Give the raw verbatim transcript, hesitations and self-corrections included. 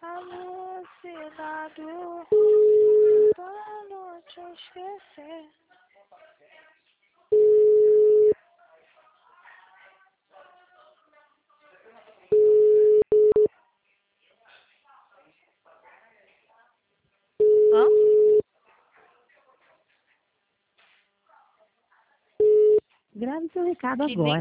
alucinado pra não te esquecer. Hã? Grave seu recado Que nem agora.